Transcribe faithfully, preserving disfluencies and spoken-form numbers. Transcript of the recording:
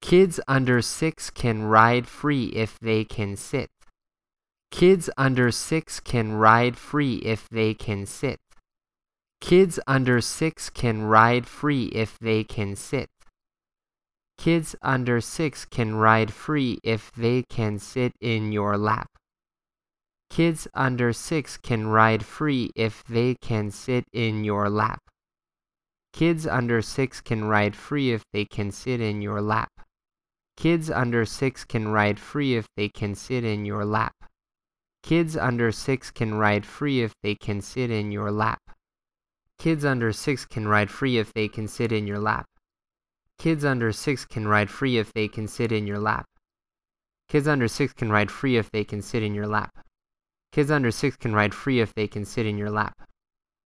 Kids under six can ride free if they can sit. Kids under six can ride free if they can sit. Kids under six can ride free if they can sit. Kids under six can ride free if they can sit in your lap. Kids under six can ride free if they can sit in your lap. Kids under six can ride free if they can sit in your lap. Kids under six can ride free if they can sit in your lap. Kids under six can ride free if they can sit in your lap. Kids under six can ride free if they can sit in your lap. Kids under six can ride free if they can sit in your lap. Kids under six can ride free if they can sit in your lap. Kids under six can ride free if they can sit in your lap.